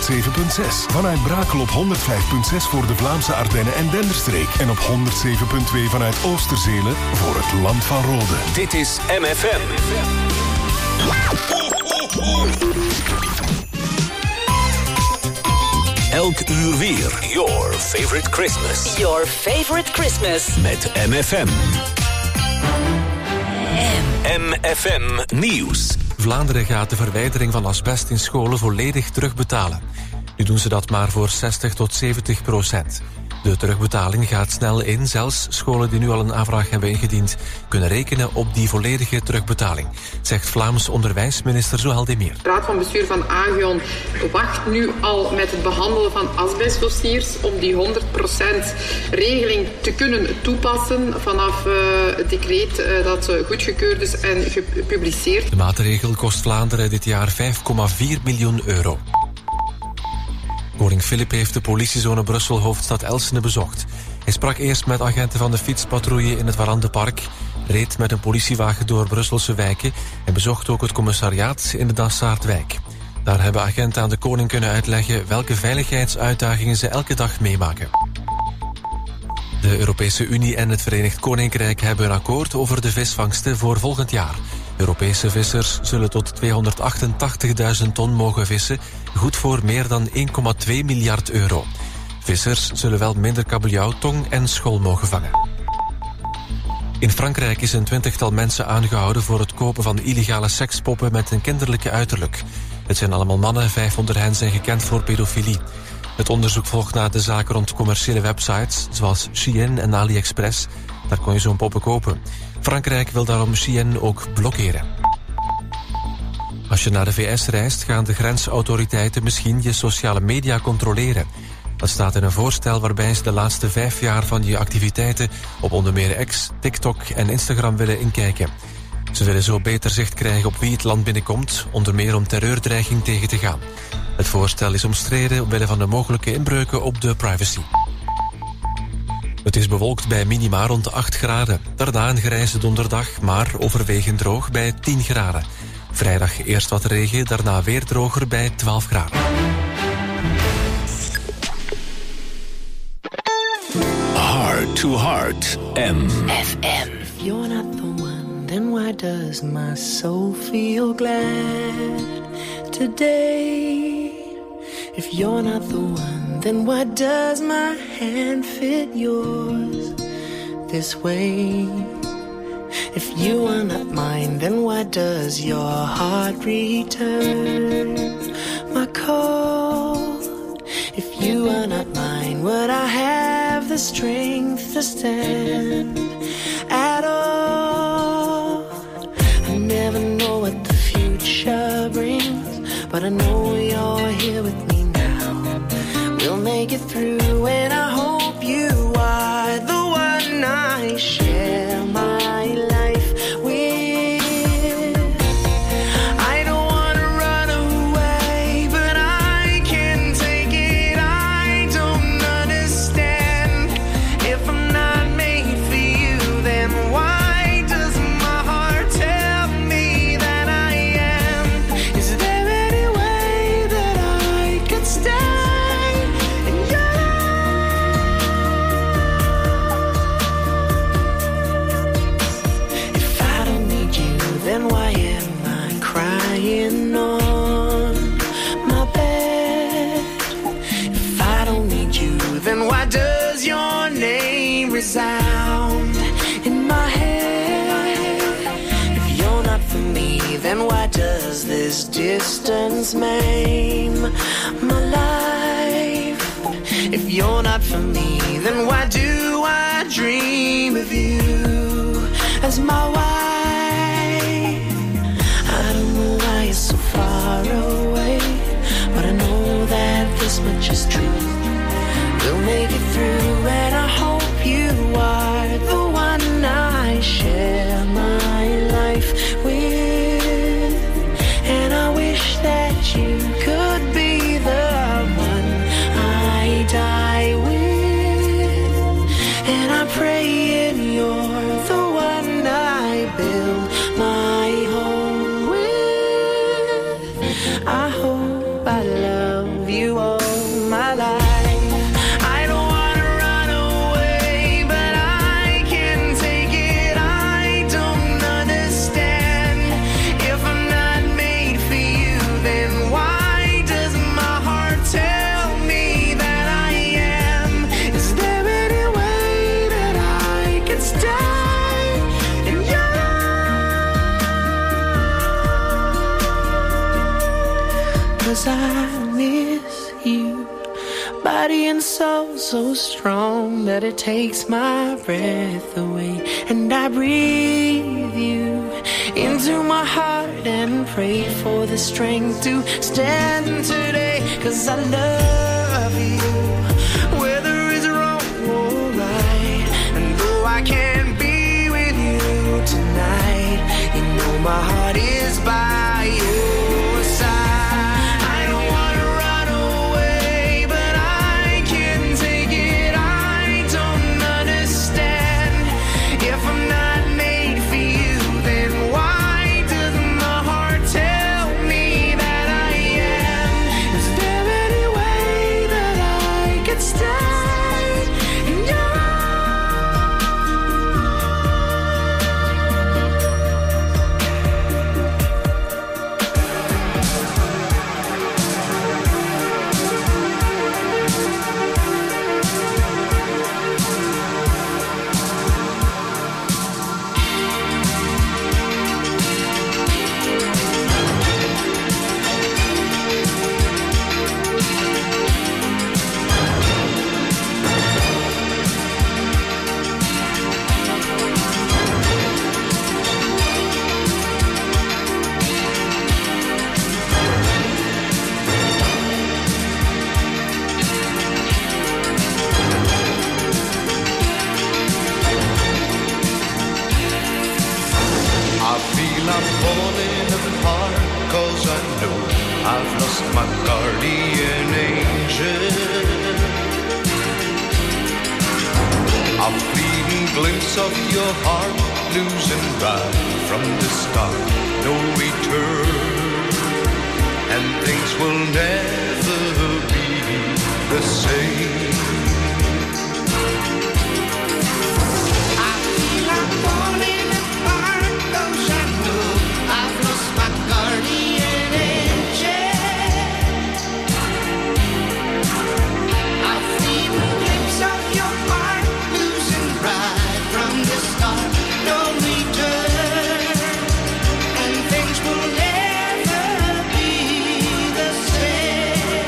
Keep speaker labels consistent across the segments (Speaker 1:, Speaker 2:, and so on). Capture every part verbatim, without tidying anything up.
Speaker 1: zeven komma zes. Vanuit Brakel op honderd vijf komma zes voor de Vlaamse Ardennen en Denderstreek. En op honderd zeven komma twee vanuit Oosterzele voor het Land van Rode.
Speaker 2: Dit is M F M. Elk uur weer. Your favorite Christmas.
Speaker 3: Your favorite Christmas.
Speaker 2: Met M F M. M F M Nieuws.
Speaker 4: Vlaanderen gaat de verwijdering van asbest in scholen volledig terugbetalen. Nu doen ze dat maar voor zestig tot zeventig procent. De terugbetaling gaat snel in. Zelfs scholen die nu al een aanvraag hebben ingediend kunnen rekenen op die volledige terugbetaling, zegt Vlaams onderwijsminister Zohal Demir.
Speaker 5: De Raad van Bestuur van Agion wacht nu al met het behandelen van asbestdossiers om die honderd procent regeling te kunnen toepassen vanaf uh, het decreet uh, dat goedgekeurd is en gepubliceerd.
Speaker 4: De maatregel kost Vlaanderen dit jaar vijf komma vier miljoen euro. Koning Filip heeft de politiezone Brussel-hoofdstad Elsene bezocht. Hij sprak eerst met agenten van de fietspatrouille in het Warandenpark, reed met een politiewagen door Brusselse wijken en bezocht ook het commissariaat in de Dansaardwijk. Daar hebben agenten aan de koning kunnen uitleggen welke veiligheidsuitdagingen ze elke dag meemaken. De Europese Unie en het Verenigd Koninkrijk hebben een akkoord over de visvangsten voor volgend jaar. Europese vissers zullen tot tweehonderdachtentachtigduizend ton mogen vissen, goed voor meer dan één komma twee miljard euro. Vissers zullen wel minder kabeljauw, tong en schol mogen vangen. In Frankrijk is een twintigtal mensen aangehouden voor het kopen van illegale sekspoppen met een kinderlijke uiterlijk. Het zijn allemaal mannen, vijf onder hen zijn gekend voor pedofilie. Het onderzoek volgt na de zaken rond commerciële websites, zoals Shein en AliExpress. Daar kon je zo'n poppen kopen. Frankrijk wil daarom Shein ook blokkeren. Als je naar de V S reist, gaan de grensautoriteiten misschien je sociale media controleren. Dat staat in een voorstel waarbij ze de laatste vijf jaar van je activiteiten op onder meer X, TikTok en Instagram willen inkijken. Ze willen zo beter zicht krijgen op wie het land binnenkomt, onder meer om terreurdreiging tegen te gaan. Het voorstel is omstreden omwille van de mogelijke inbreuken op de privacy. Het is bewolkt bij minima rond acht graden. Daarna een grijze donderdag, maar overwegend droog bij tien graden. Vrijdag eerst wat regen, daarna weer droger bij twaalf graden.
Speaker 2: Heart to Heart, M
Speaker 3: F M.
Speaker 6: If you're not the one, then why does my soul feel glad today? If you're not the one, then why does my hand fit yours this way? If you are not mine, then why does your heart return my call? If you are not mine, would I have the strength to stand at all? I never know what the future brings, but I know you're here with me now. We'll make it through, and I hope you are the one I share my life with. I don't wanna run away, but I can't take it. I don't understand. If I'm not made for you, then why does my heart tell me that I am? Is there any way that I could stay in your life? If I don't need you, then why am I crying on my bed? If I don't need you, then why does your name resound in my head? If you're not for me, then why does this distance maim my life? If you're not for me, then why do I dream of you as my wife? I don't know why you're so far away, but I know that this much is true. We'll make it through, and I hope you are the one I share my life with. And I wish that you could be the one I die with. And I pray and you're the one I build my home with. I hope I love you all. body and soul so strong that it takes my breath away. And I breathe you into my heart and pray for the strength to stand today. 'Cause I love you, whether it's wrong or right. And though I can't be with you tonight, you know my heart is by your side. I don't wanna run away, but I can't take it. I don't understand. If I'm not made for you, then why doesn't my heart tell me that I am? Is there any way that I could stay in your
Speaker 7: I feel I'm falling apart, 'cause I know I've lost my guardian angel. A fleeting glimpse of your heart, losing right from the start, no return. And things will never be the same.
Speaker 6: I feel I'm falling apart, 'cause I know I've lost my guardian angel. I feel a glimpse of your heart, losing right from the start, no return. And things will never be the same.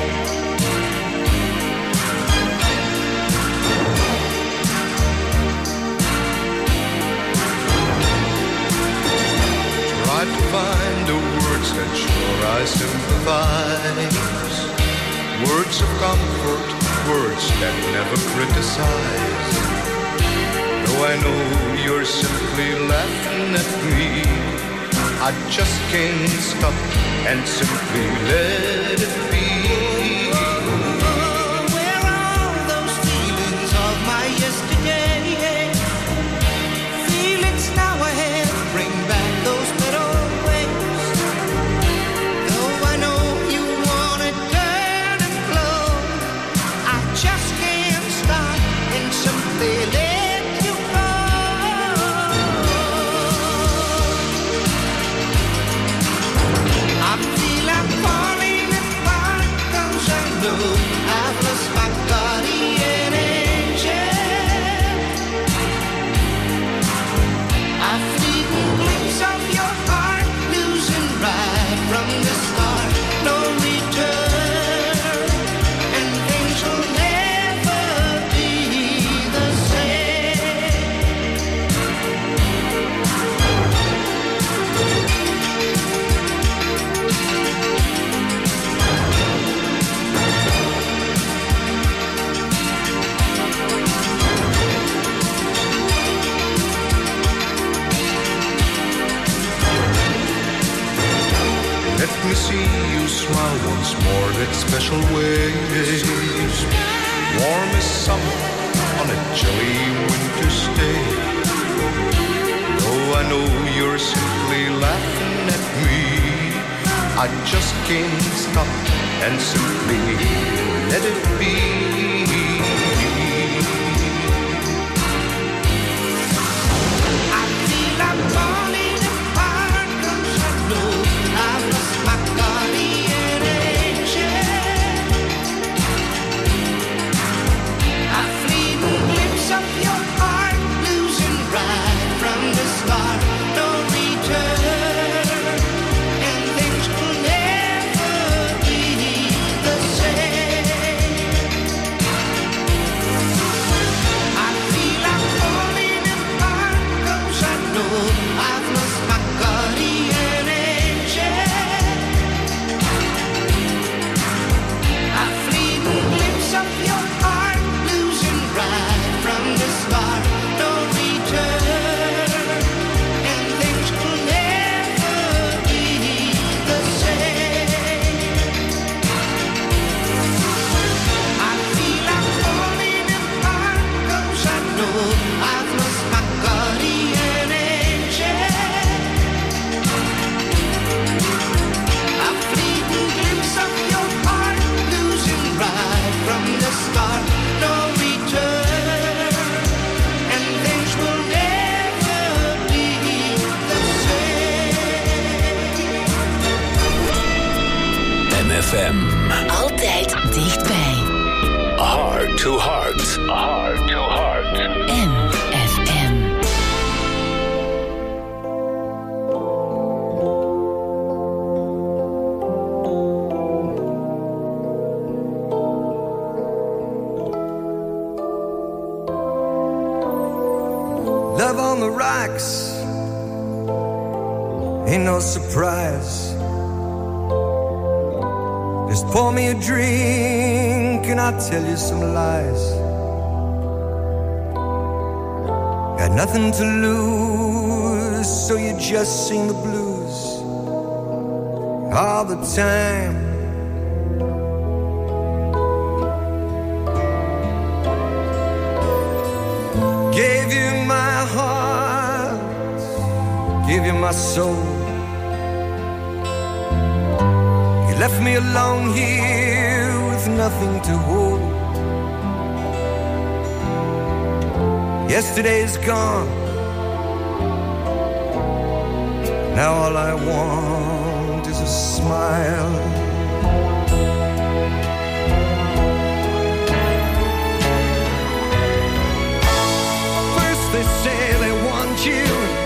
Speaker 7: Try to find the words that sure I sympathize. Words of comfort, words that never criticize. Though I know you're simply laughing at me, I just can't stop and simply let it be.
Speaker 6: Where are those feelings of my yesterday? Feelings now ahead, bring back those better ways. Though I know you wanna turn and flow, I just can't stop and simply let you go. I feel I'm falling apart, 'cause I know I've lost my guardian angel. I feel a glimpse of your heart, losing right from the start, no return. And things will never be the same.
Speaker 7: Let me see you smile once more that special way. Warm as summer on a chilly winter's day. Though I know you're simply laughing at me, I just can't stop and simply let it be.
Speaker 6: I feel I'm falling apart, 'cause I know I've lost my guardian angel. I feel a glimpse of your heart, losing right from the start, no return. And things will never be the same.
Speaker 3: dichtbij.
Speaker 2: Heart to heart. Heart to heart.
Speaker 3: M F M.
Speaker 8: Love on the rocks ain't no surprise. Just pour me a drink and I'll tell you some lies. Got nothing to lose, so you just sing the blues all the time. Gave you my heart, gave you my soul. You left me alone here with nothing to hold. Yesterday's gone, now all I want is a smile. They say they want you,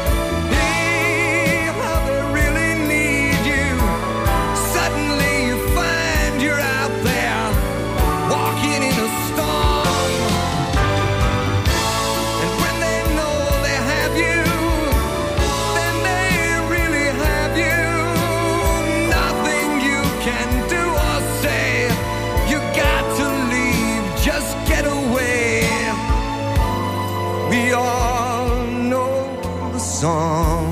Speaker 8: hey, how they really need you. Suddenly you find you're out there, walking in a storm. And when they know they have you, then they really have you. Nothing you can do or say, you got to leave, just get away. We all know the song.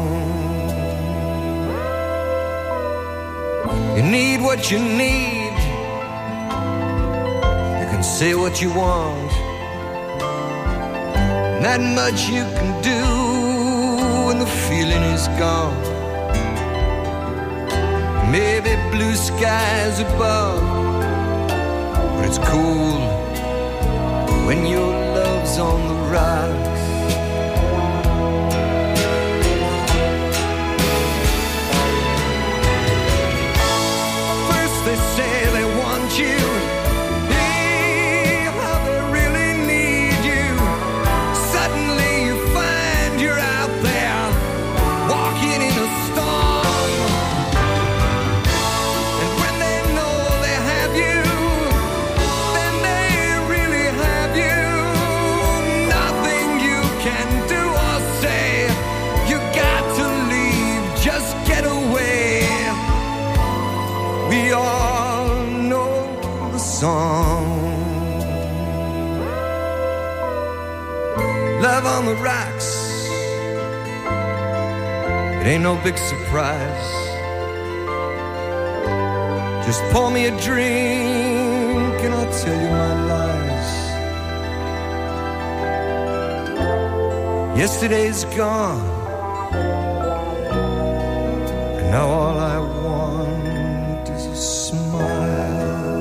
Speaker 8: You need what you need. You can say what you want. Not much you can do when the feeling is gone. Maybe blue skies above, but it's cool when your love's on the rocks. They say they want you, hey, how they really need you. Suddenly you find you're out there, walking in a storm. And when they know they have you, then they really have you. Nothing you can do or say, you got to leave, just get away. We all know the song. Love on the rocks, it ain't no big surprise. Just pour me a drink and I'll tell you my lies. Yesterday's gone, and now all I want is a smile.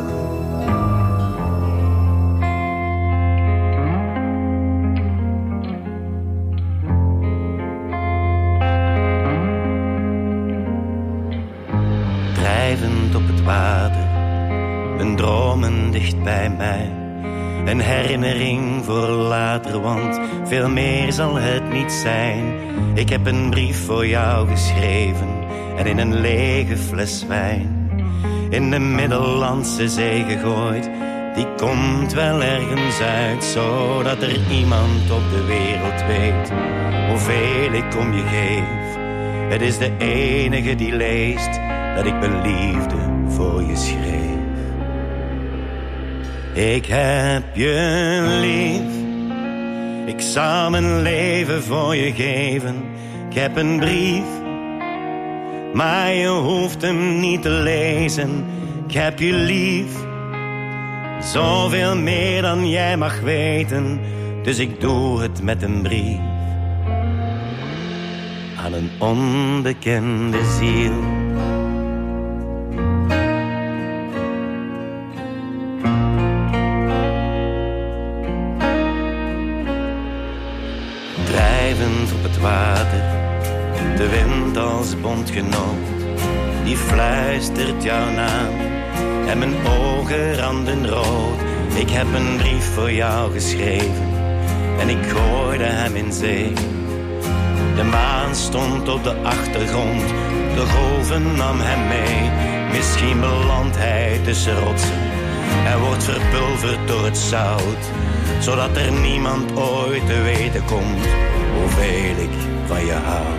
Speaker 9: Drijvend op het water, mijn dromen dicht bij mij. Een herinnering voor later, want veel meer zal het niet zijn. Ik heb een brief voor jou geschreven en in een lege fles wijn in de Middellandse Zee gegooid. Die komt wel ergens uit, zodat er iemand op de wereld weet hoeveel ik om je geef. Het is de enige die leest dat ik mijn liefde voor je schreef. Ik heb je lief, ik zou mijn leven voor je geven. Ik heb een brief, maar je hoeft hem niet te lezen. Ik heb je lief, zoveel meer dan jij mag weten. Dus ik doe het met een brief aan een onbekende ziel. Drijvend op het water, de wind als bondgenoot, die fluistert jouw naam en mijn ogen randen rood. Ik heb een brief voor jou geschreven en ik gooide hem in zee. De maan stond op de achtergrond, de golven nam hem mee. Misschien belandt hij tussen rotsen en wordt verpulverd door het zout, zodat er niemand ooit te weten komt hoeveel ik van je hou.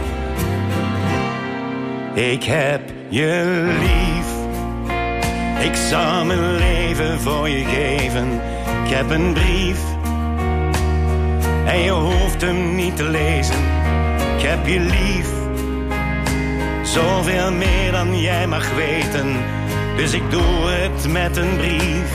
Speaker 9: Ik heb je lief, ik zou mijn leven voor je geven. Ik heb een brief en je hoeft hem niet te lezen. Ik heb je lief, zoveel meer dan jij mag weten. Dus ik doe het met een brief.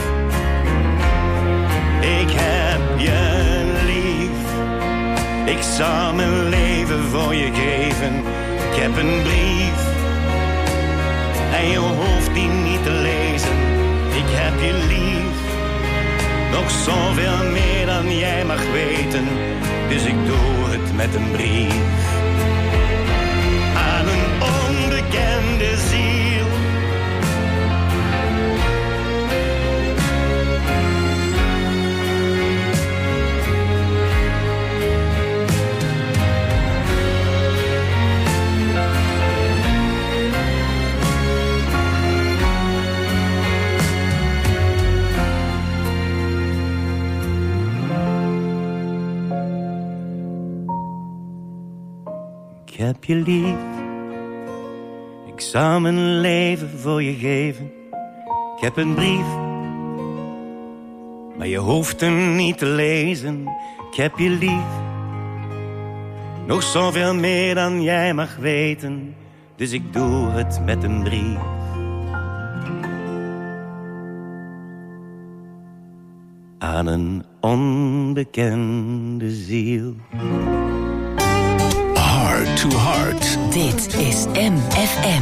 Speaker 9: Ik heb je lief, ik zou mijn leven voor je geven. Ik heb een brief en je hoeft die niet te lezen. Ik heb je lief, nog zoveel meer dan jij mag weten. Dus ik doe het met een brief. Aan een onbekende ziel. Ik heb je lief, ik zou mijn leven voor je geven. Ik heb een brief, maar je hoeft hem niet te lezen. Ik heb je lief, nog zoveel meer dan jij mag weten. Dus ik doe het met een brief. Aan een onbekende ziel.
Speaker 2: Heart to Heart.
Speaker 3: Dit is M F M.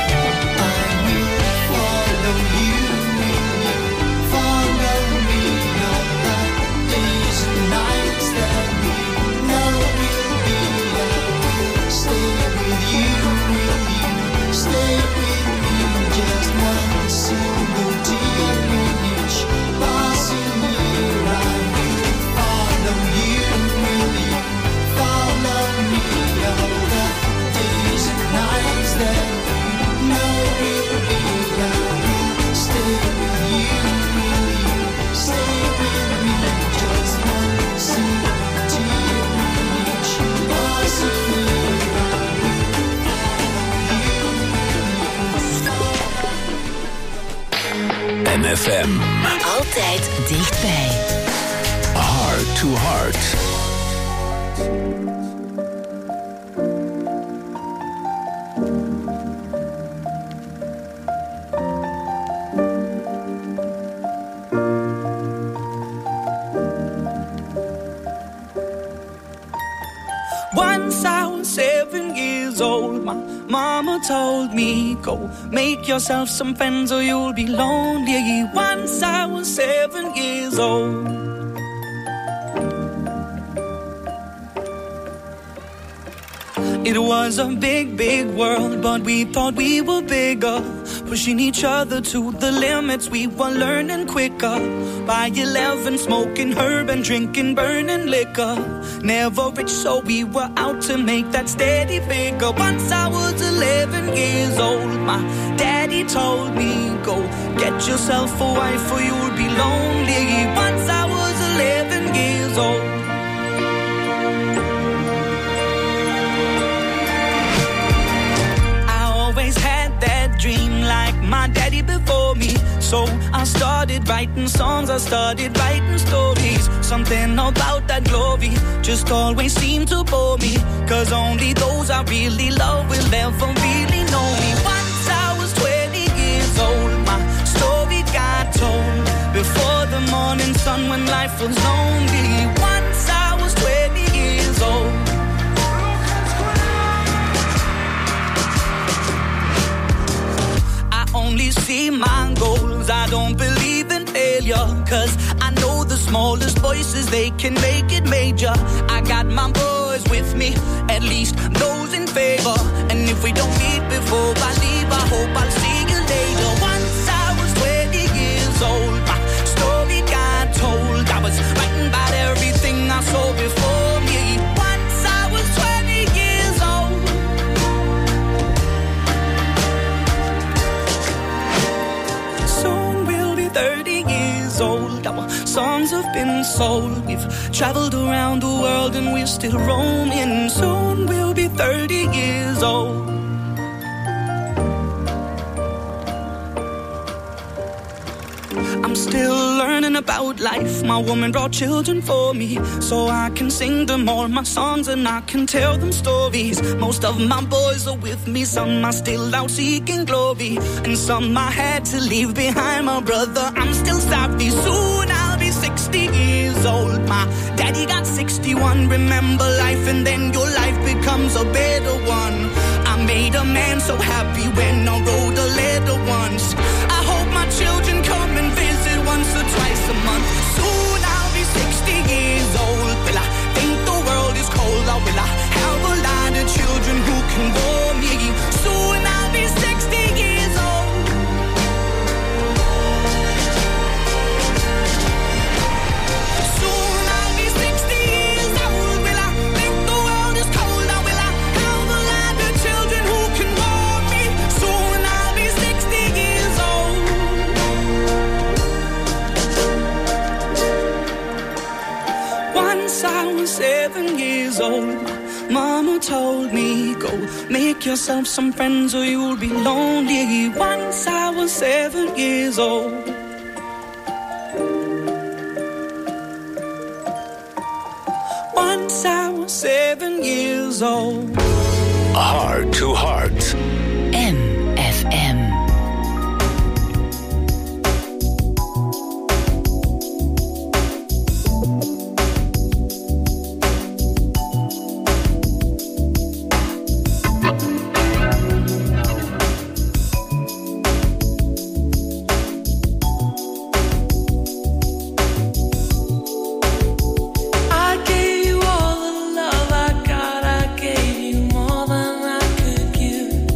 Speaker 10: Follow
Speaker 3: dichtbij.
Speaker 2: Heart to Heart.
Speaker 10: Once I was seven years old, my mama told me, go make yourself some friends or you'll be lonely. Once I was seven years old. It was a big, big world, but we thought we were bigger, pushing each other to the limits. We were learning quicker. By eleven, smoking herb and drinking burning liquor. Never rich, so we were out to make that steady figure. Once I was eleven years old, my daddy told me, go get yourself a wife or you'll be lonely. Once I was eleven years old. Dream like my daddy before me. So I started writing songs, I started writing stories. Something about that glory just always seemed to bore me. Cause only those I really love will ever really know me. Once I was twenty years old, my story got told. Before the morning sun when life was lonely. Once I was twenty years old. Only see my goals, I don't believe in failure. Cause I know the smallest voices, they can make it major. I got my boys with me, at least those in favor. And if we don't meet before I leave, I hope I'll see you later. Once I was twenty years old, my story got told. I was writing about everything I saw before me. Once I was twenty years old. thirty years old, our songs have been sold. We've traveled around the world and we're still roaming. Soon we'll be thirty years old. I'm still learning about life. My woman brought children for me, so I can sing them all my songs and I can tell them stories. Most of my boys are with me, some are still out seeking glory, and some I had to leave behind. My brother, I'm still sorry. Soon I'll be sixty years old. My daddy got sixty-one. Remember life and then your life becomes a better one. I made a man so happy when I wrote a letter once. I hope my children come and visit once or twice a month. Soon I'll be sixty years old. Will I think the world is cold, or will I have a lot of children who can warm me? Soon I'll be sixty years old. Soon I'll be sixty years old. Will I think the world is cold, or will I have a lot of children who can warm me? Soon I'll be sixty years old. Once I was seven years old, mama told me, go make yourself some friends or you'll be lonely. Once I was seven years old. Once I was seven years old.
Speaker 2: Heart to Heart.
Speaker 3: M F M.
Speaker 6: All the love I got, I gave you more than I could give.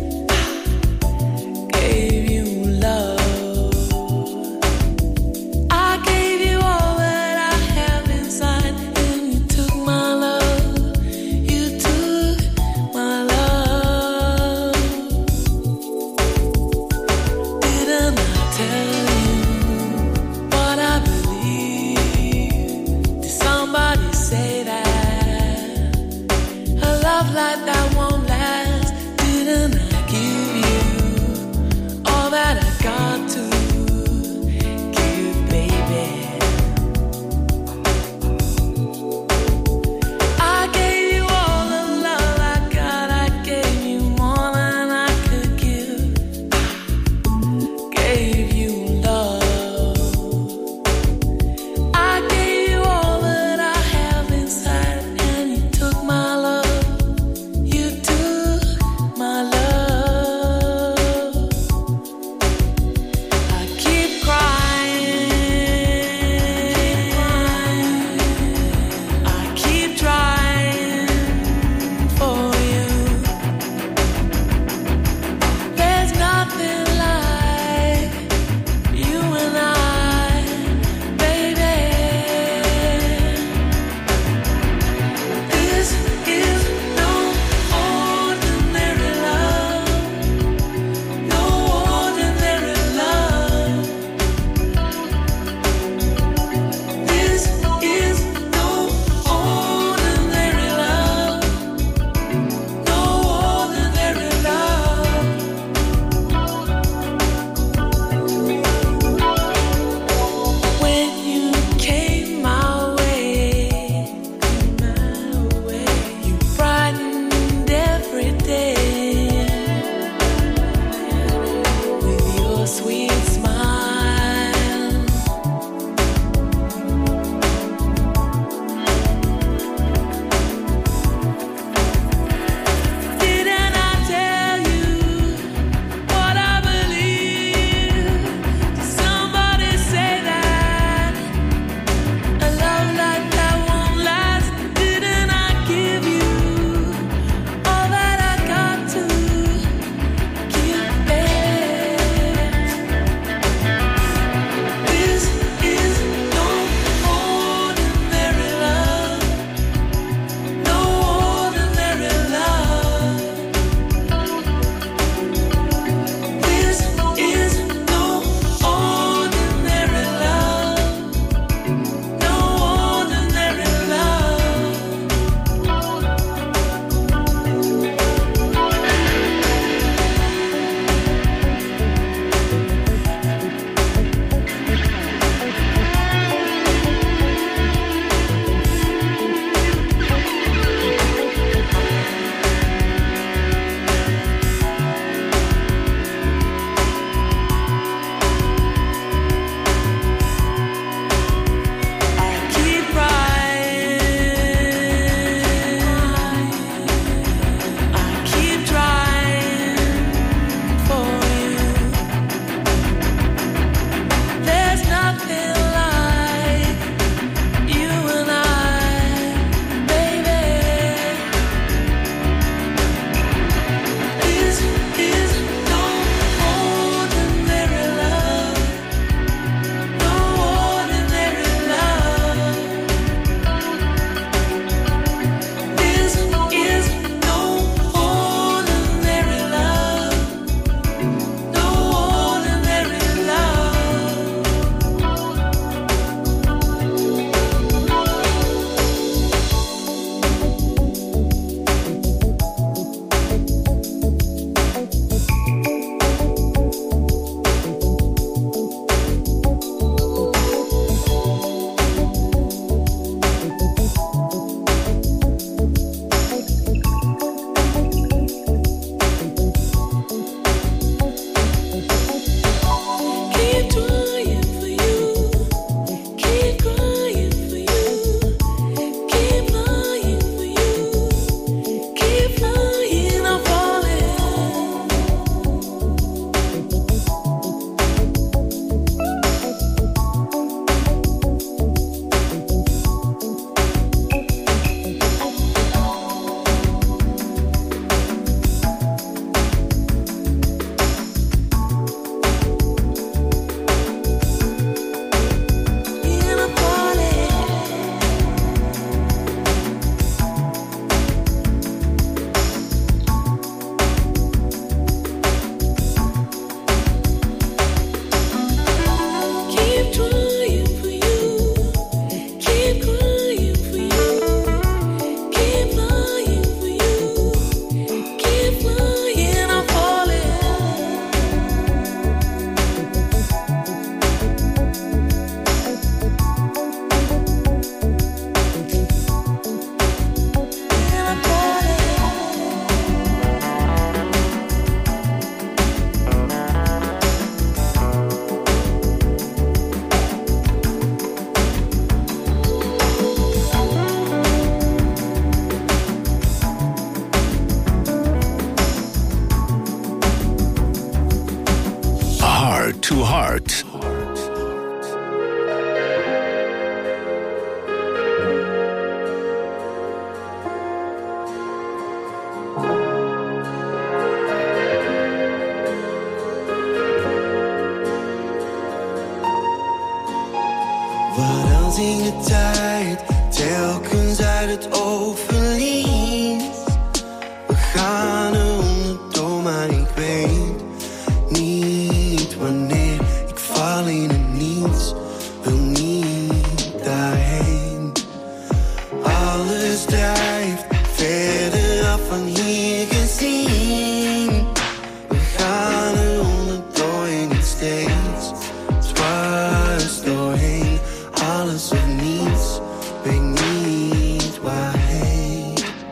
Speaker 6: waar het over liet. We gaan er onderdoor, maar ik weet niet wanneer. Ik val in het niets, wil niet daarheen. Alles drijft verder af van hier gezien. We gaan er onderdoor en niet steeds dwars doorheen. Alles of niets, weet niet waarheen.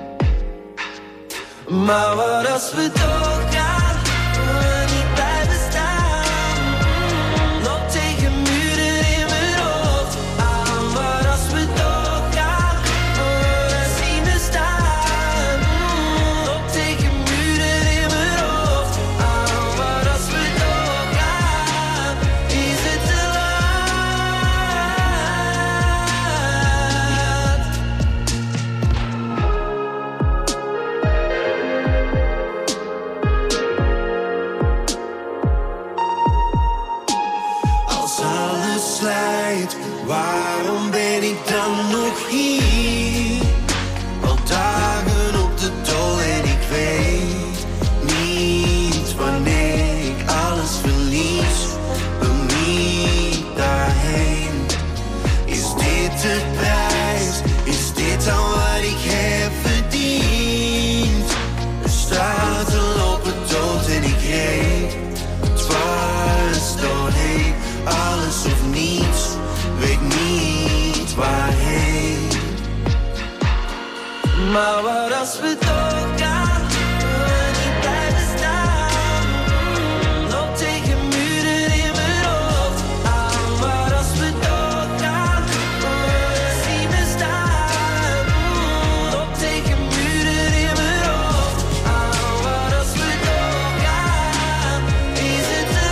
Speaker 6: Maar wat als we doorgaan, we niet blijven staan. Loop tegen muren in mijn hoofd aan. Wat als we doorgaan, dan zien we staan. Loop tegen muren in mijn hoofd aan. Wat als we doorgaan, is het te Als alles slijt, waarom ben ik dan nog hier? Al dagen op de tol en ik weet niet wanneer ik alles verlies. Wil niet daarheen. Is dit de prijs? Is dit dan wat ik heb verdiend? De straten lopen dood en ik reed dwars doorheen. Alles of niets, weet niet waarheen. Maar wat als we doorgaan, we niet blijven staan. Loop tegen muren in mijn hoofd aan. Wat als we doorgaan, dan zien we staan. Loop tegen muren in mijn hoofd aan. Wat als we doorgaan, is het te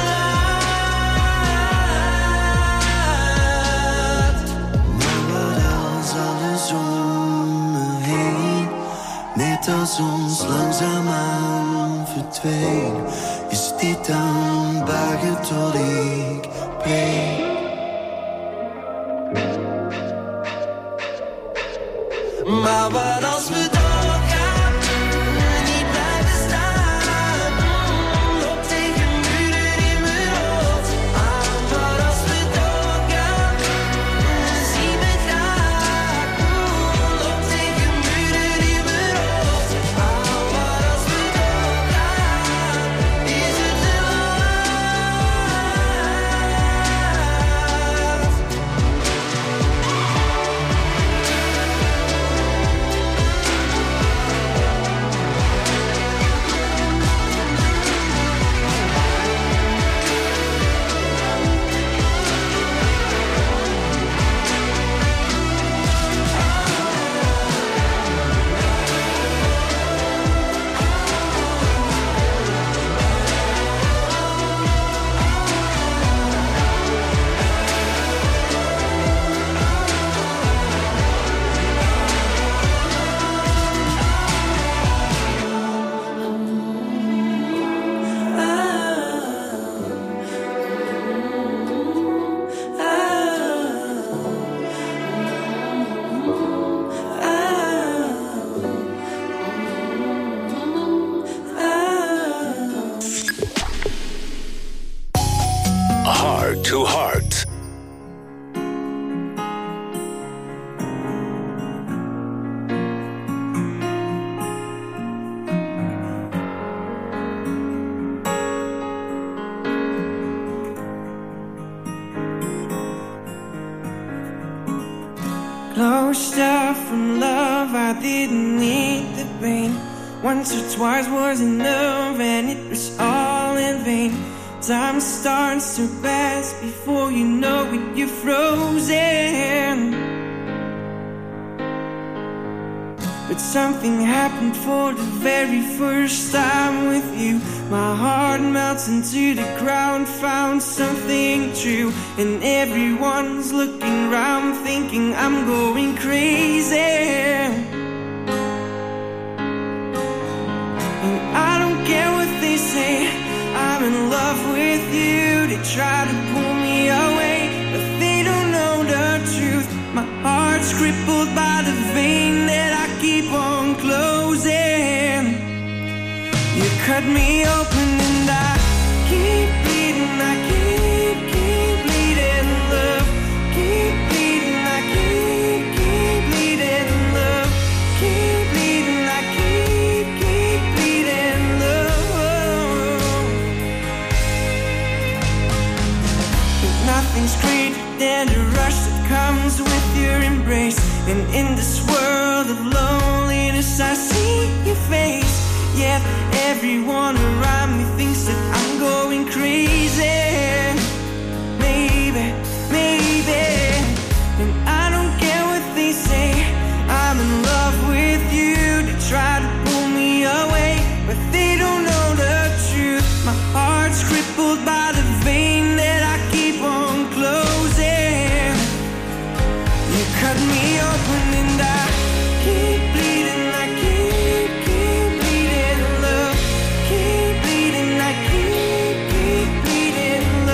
Speaker 6: laat. Maar wat als alles om me heen, net als ons langzaamaan verdween. Is dit dan wagen tot ik breek? Maar wat als we doorgaan, niet blijven staan. Loop tegen muren in mijn hoofd aan. Wat als we doorgaan, zien we daar. Loop tegen muren in mijn hoofd aan. Wat als we doorgaan, is het te laat.
Speaker 2: Heart to Heart.
Speaker 11: Closed off from love, I didn't need the pain. Once or twice was enough, and it was all in vain. Time starts to pass before you know it, you're frozen. But something happened for the very first time with you. My heart melts into the ground, found something true. And everyone's looking around thinking I'm going crazy. And I don't care what they say, I'm in love with you. They try to pull me away, but they don't know the truth. My heart's crippled by the vein that cut me open and I keep bleeding, I keep, keep bleeding, love. Keep bleeding, I keep, keep bleeding, love. Keep bleeding, I keep, keep bleeding, love. But nothing's greater than the rush that comes with your embrace. And in this world of loneliness I see your face. Yet everyone around me thinks that I'm going crazy. Maybe, maybe. And I don't care what they say, I'm in love with you. They try to pull me away, but they don't know the truth. My heart's crippled by the vein that I keep on closing. You cut me open and I keep bleeding, I keep, keep bleeding, love. Keep bleeding, I keep, keep bleeding, love.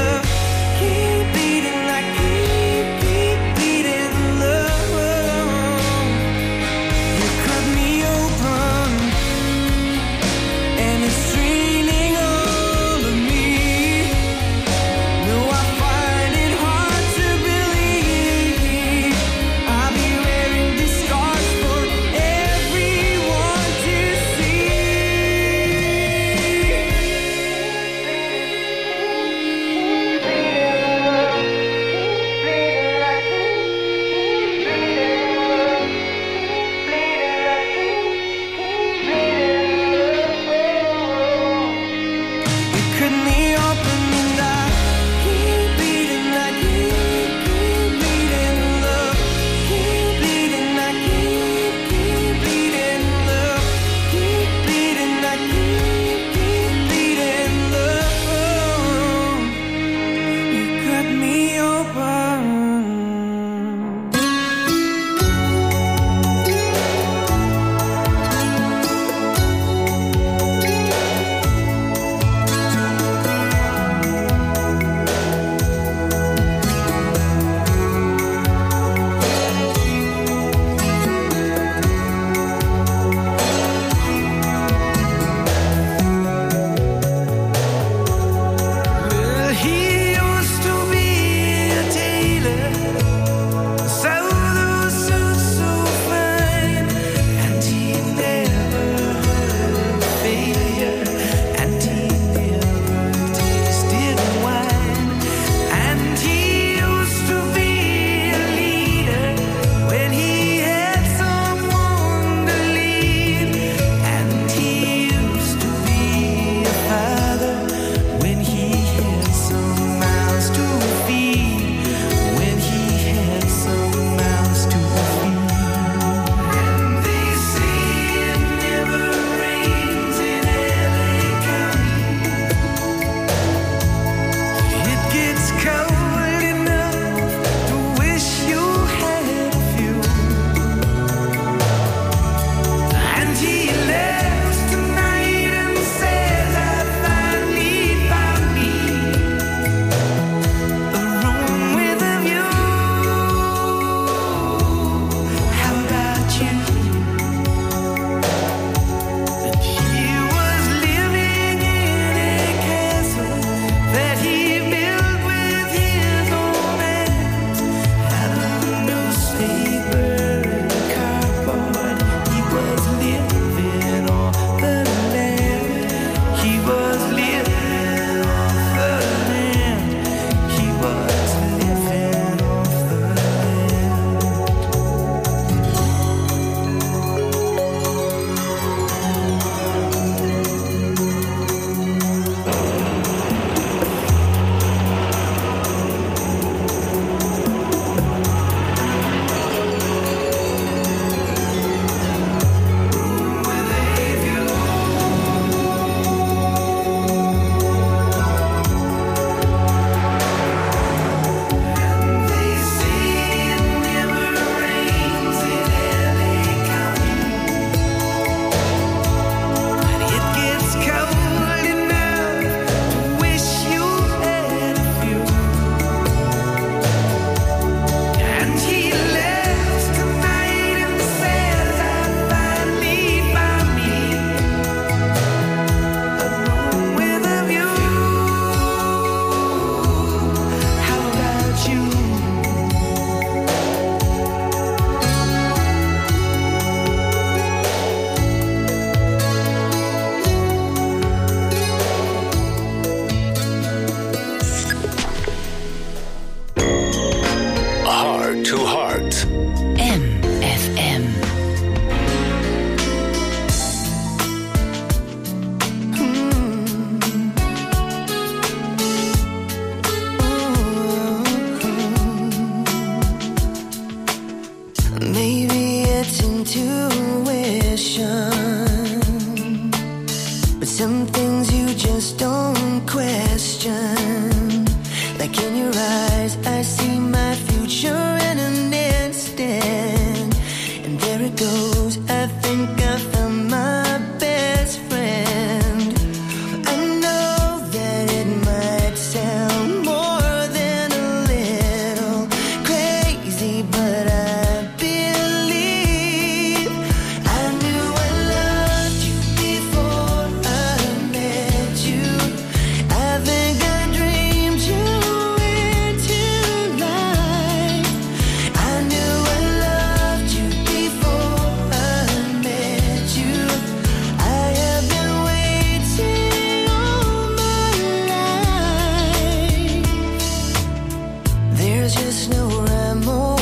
Speaker 6: it goes. I think I found my best friend. I know that it might sound more than a little crazy, but I believe I knew I loved you before I met you. I think I dreamed you into life. I knew I loved you before I met you. I have been waiting all my life. There's just no rhyme or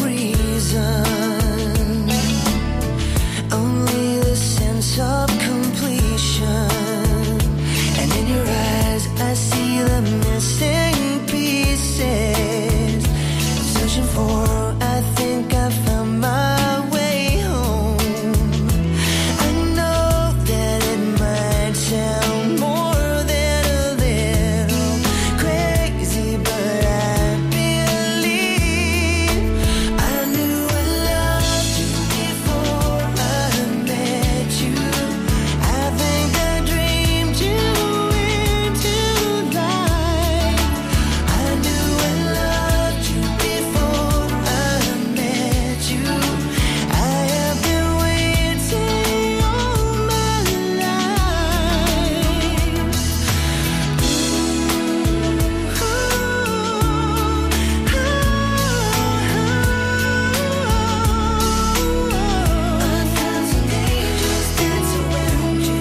Speaker 6: reason, only the sense of completion. And in your eyes I see the missing pieces. I'm searching for, I think I found my way home. I know that it might sound more than a little crazy, but I believe I knew I loved you before I met you. I think I dreamed you into life. I knew I loved you before I met you. I have been waiting all my life. A thousand angels dance around you.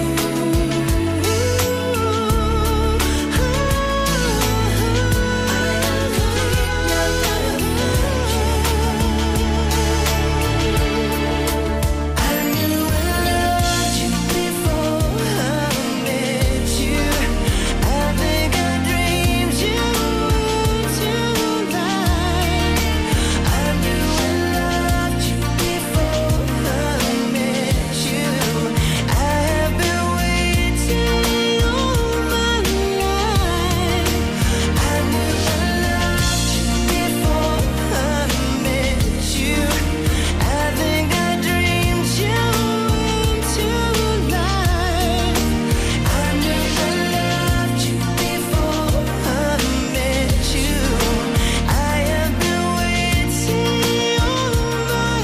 Speaker 6: I knew I loved you before I met you. I think I dreamed you into life. I knew I loved you before I met you. I have been waiting all my life. I knew I loved you before I met you. I think I dreamed you into life. I knew I loved you before I met you. I have been waiting all my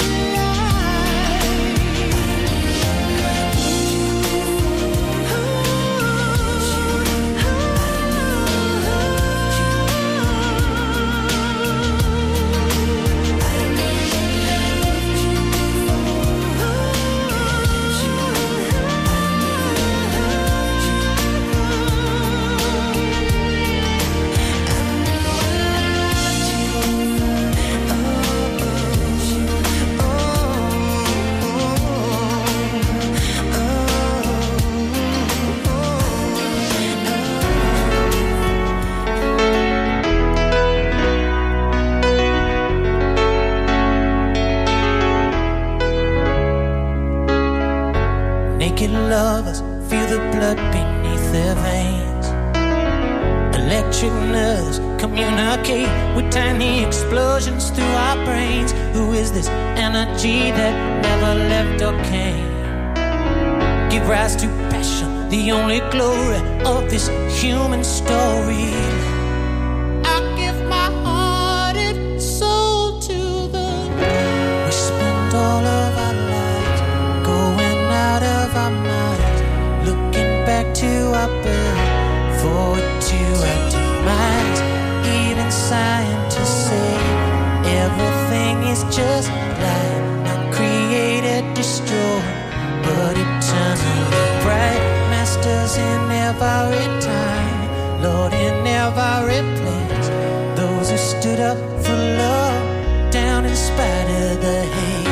Speaker 12: Naked lovers feel the blood beneath their veins. Electric nerves communicate with tiny explosions through our brains. Who is this energy that never left or came? Give rise to passion, the only glory of this human story. I give my heart and soul to the Lord. We spend all of our lives going out of our minds, looking back to our birth, forward to our demise. Even scientists say everything is just light, not created, destroyed, but eternally bright. Masters in every time, Lord in every place. Those who stood up for love, down in spite of the hate.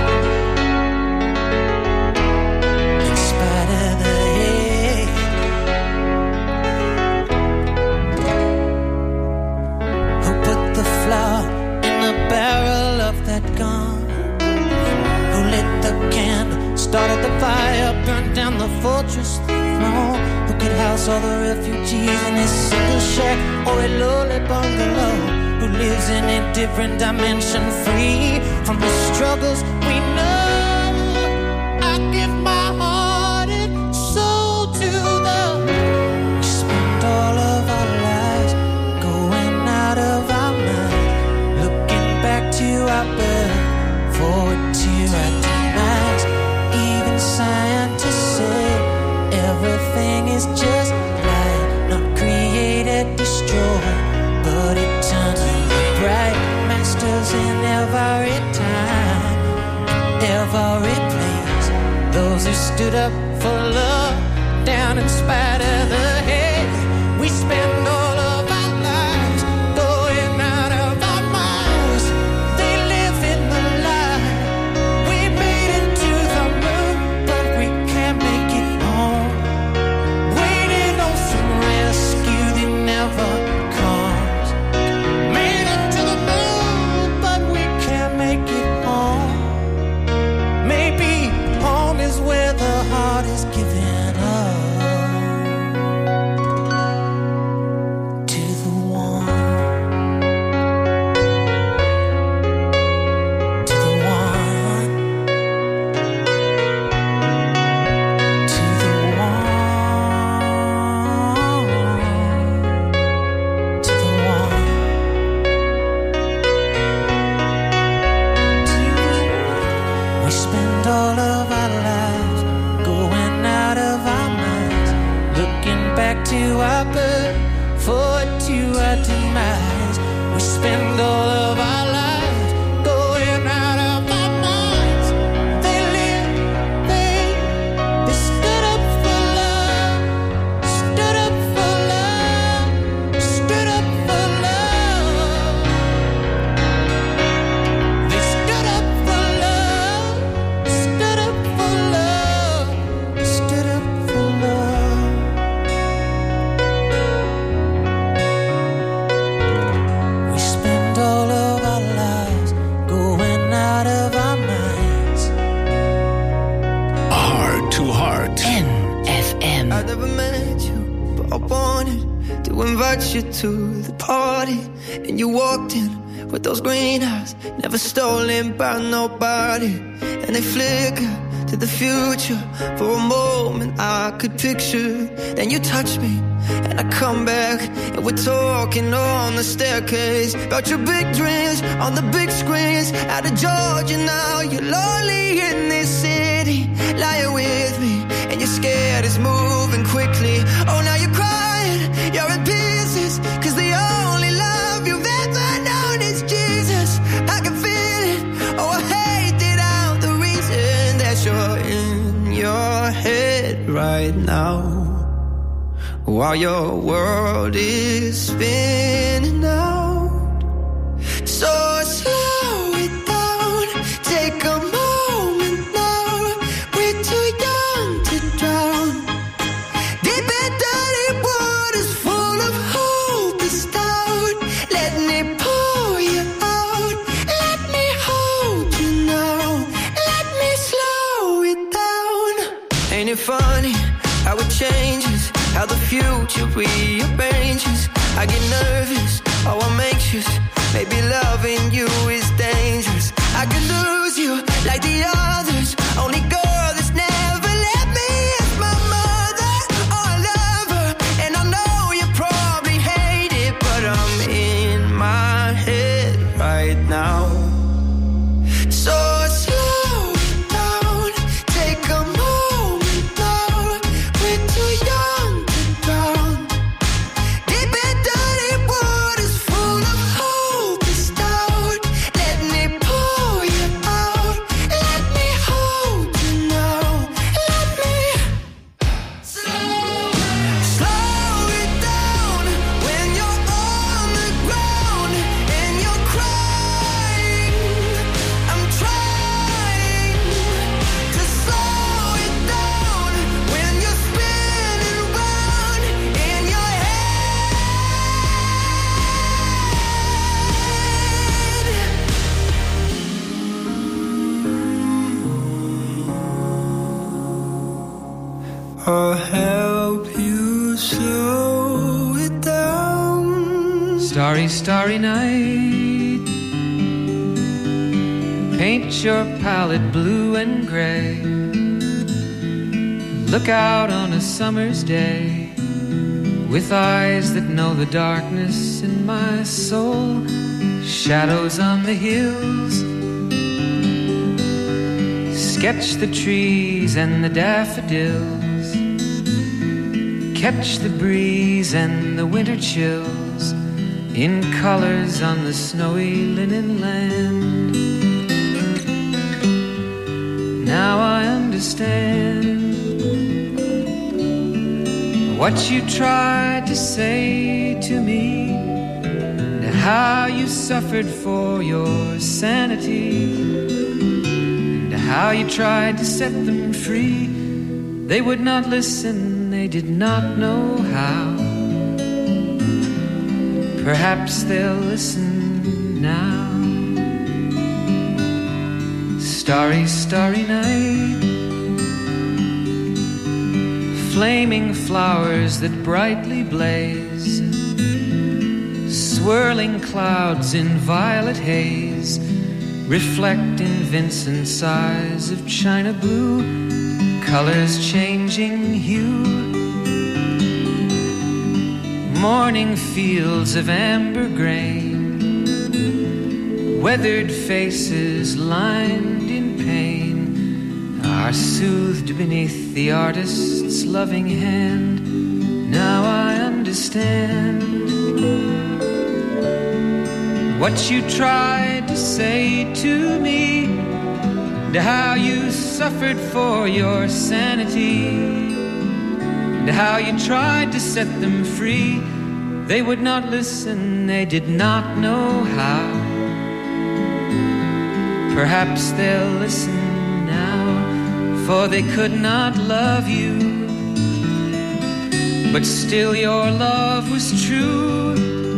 Speaker 12: In spite of the hate. Who put the flower in the barrel of that gun? Who lit the candle, started the fire, burned down the fortress throne? Who could house all the refugees in his single shack or a lowly bungalow? Who lives in a different dimension, free from the struggles we know? never replace those who stood up for love down in spite of the hate. We spend all of our lives going out of our minds. They live in the lie. We made it to the moon, but we can't make it home. Waiting on some rescue that never comes. Made it to the moon, but we can't make it home. Maybe home is where the heart is given up. To our birth, forward to our demise. We spend all of our lives going out of our minds. They live, they, they stood up for love, stood up for love, stood up for love. They stood up for love, stood up for love, stood up for love.
Speaker 11: I never met you, but I wanted to invite you to the party. And you walked in with those green eyes, never stolen by nobody. And they flicker to the future. For a moment I could picture. Then you touch me and I come back, and we're talking on the staircase about your big dreams on the big screens. Out of Georgia now, you're lonely in this city. Lying with me and you're scared it's moving quickly. Oh, now you're crying, you're in pieces, cause the only love you've ever known is Jesus. I can feel it, oh I hate it out. The reason that you're in your head right now, while your world is spinning out. So slow it down, take a moment now. We're too young to drown. Deep and dirty waters full of hope is down. Let me pull you out. Let me hold you now. Let me slow it down. Ain't it funny how it changes, how the future rearranges? I get nervous, oh I'm anxious. Maybe loving you is dangerous. I could lose you like the others. Only girl that's never let me is my mother. Oh, I love her, and I know you probably hate it, but I'm in my head right now. So slow it down, take a moment now. We're too young to drown. Deep and dirty waters full of hope is down. Let me pull you out. Let me hold you now. Let me slow, slow it down. When you're on the ground and you're crying, I'm trying to slow it down. When you're spinning round in your head, I'll help you slow it down.
Speaker 13: Starry, starry night. Paint your palette blue and gray. Look out on a summer's day with eyes that know the darkness in my soul. Shadows on the hills. Sketch the trees and the daffodils. Catch the breeze and the winter chills in colors on the snowy linen land. understand what you tried to say to me, and how you suffered for your sanity, and how you tried to set them free. They would not listen, they did not know how. Perhaps they'll listen now. Starry, starry night, flaming flowers that brightly blaze, swirling clouds in violet haze, reflect in Vincent's eyes of china blue, colors changing hue. Morning fields of amber grain, weathered faces lined in pain, are soothed beneath the artist's loving hand. Now I understand what you tried to say to me, and how you suffered for your sanity, and how you tried to set them free. They would not listen, they did not know how. Perhaps they'll listen now, for they could not love you, but still your love was true.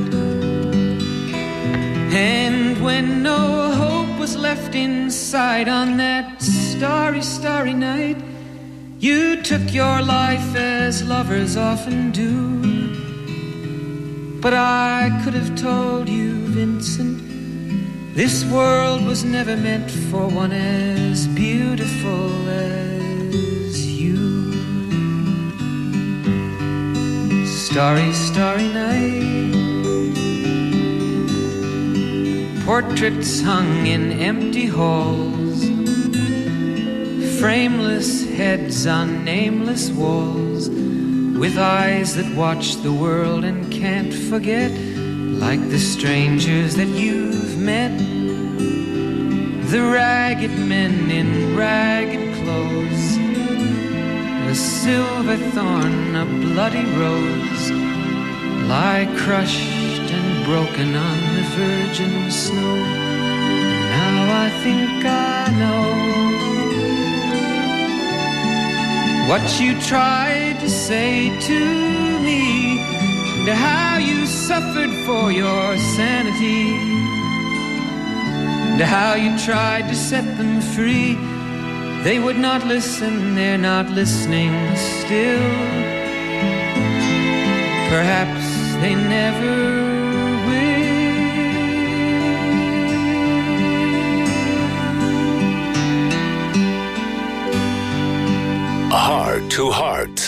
Speaker 13: And when no hope was left inside on that starry, starry night, you took your life as lovers often do. But I could have told you, Vincent, this world was never meant for one as beautiful as you. Starry, starry night, portraits hung in empty halls, frameless heads on nameless walls, with eyes that watch the world and can't forget, like the strangers that you've met, the ragged men in ragged clothes, a silver thorn, a bloody rose, lie crushed and broken on the virgin snow. Now I think I know what you tried to say to me, and how you suffered for your sanity, and how you tried to set them free. They would not listen, they're not listening still. Perhaps they never
Speaker 2: Heart to Heart.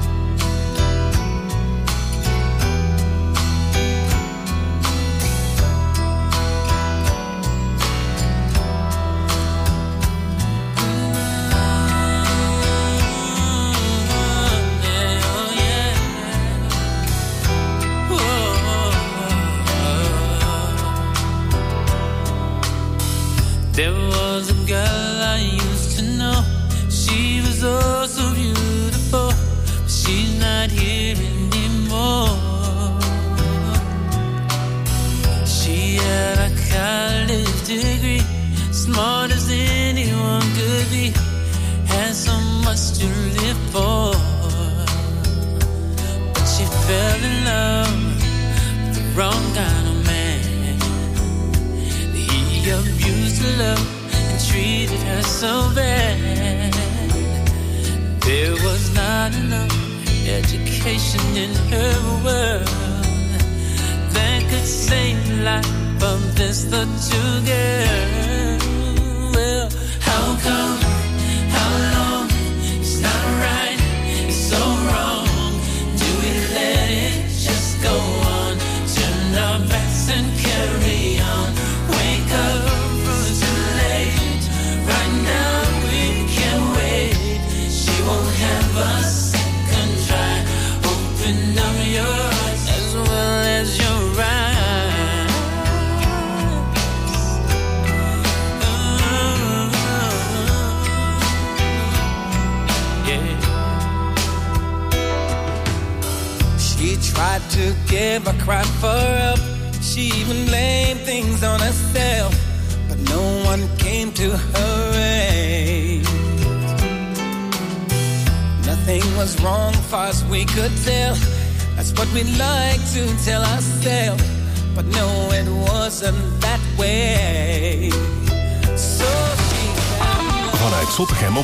Speaker 14: There was a girl I used to know. She was oh so beautiful, but she's not here anymore. She had a college degree, smart as anyone could be, had so much to live for. But she fell in love with the wrong kind of man. He abused her love and treated her so bad. There was not enough education in her world that could save the life of this little girl. Well, how come, how long, it's not right, it's so wrong. Do we let it just go on? Turn our backs and carry on. Wake up, it's too late. Right now we can't wait. Won't have a second try. Open up your eyes as well as your eyes. tried to give a crap for help. She even blamed things on herself, but no one came to her aid. Nothing was wrong far as we could tell. That's what we like to tell ourselves, but no, it wasn't that way. So she
Speaker 1: Vanuit Zottegem op